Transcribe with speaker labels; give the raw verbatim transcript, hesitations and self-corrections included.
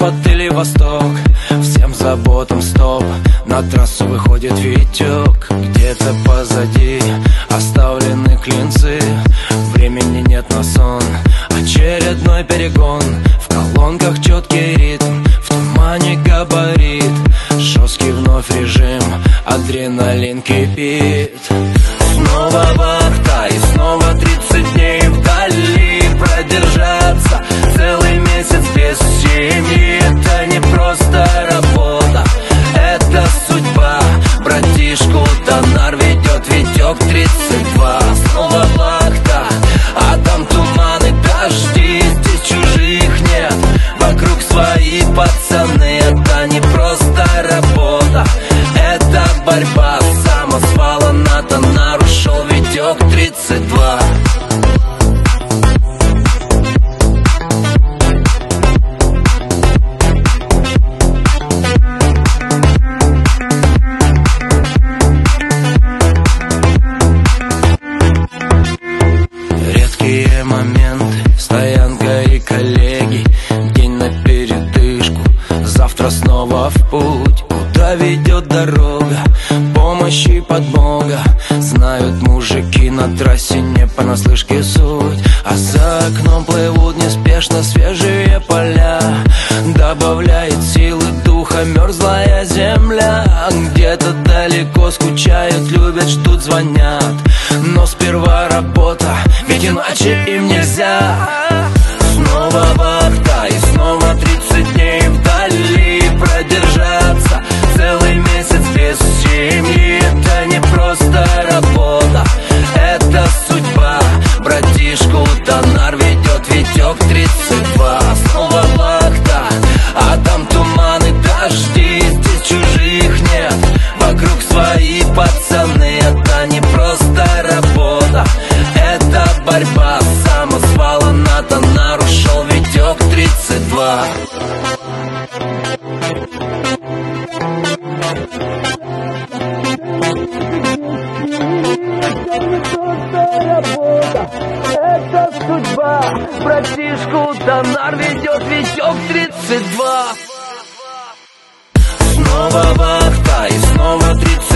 Speaker 1: запад или восток, всем заботам стоп. На трассу выходит Витек, где-то позади оставлены клинцы. Времени нет на сон, очередной перегон. В колонках четкий ритм, в тумане габарит. Жесткий вновь режим, адреналин кипит. Снова вахта и снова тридцать дней вдали. Продержаться целый месяц без семьи — это не просто работа, это судьба. Братишку Тонар ведет Витек тридцать два. Снова вахта, а там туман и дожди. Здесь чужих нет, вокруг свои пацаны. Это не просто работа, это борьба. С самосвала на Тонар ушел Витек тридцать два. Редкие моменты, стоянка и коллеги. День на передышку, завтра снова в путь. Куда ведет дорога, помощь и подмога. Знают мужики на трассе не понаслышке суть. А за окном плывут неспешно свежие поля. Добавляет силы духа мерзлая земля. Где-то далеко скучают, любят, ждут, звонят. Но сперва работа, ведь иначе им нельзя. Снова вахта и снова тридцать дней вдали. Продержаться целый месяц без семьи — это не просто работа, это судьба. Братишку Тонар ведет Витек тридцать два. Снова вахта, а там туман и дожди. Здесь чужих нет, вокруг свои пацаны. Это не просто работа, это борьба. С самосвала на Тонар ушел Витек тридцать два. Это судьба. Братишку Тонар ведет Витек тридцать два. Снова вахта и снова тридцать.